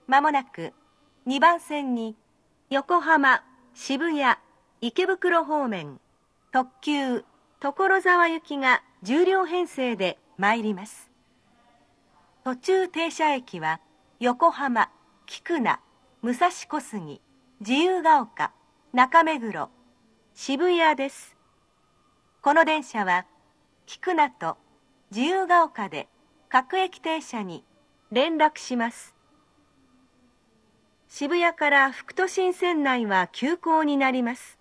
まもなく2番線に横浜、渋谷、池袋方面特急所沢行きが10両編成で参ります。途中停車駅は横浜、菊名、武蔵小杉、自由が丘、中目黒、渋谷です。この電車は菊名と自由が丘で各駅停車に連絡します。渋谷から副都心線内は急行になります。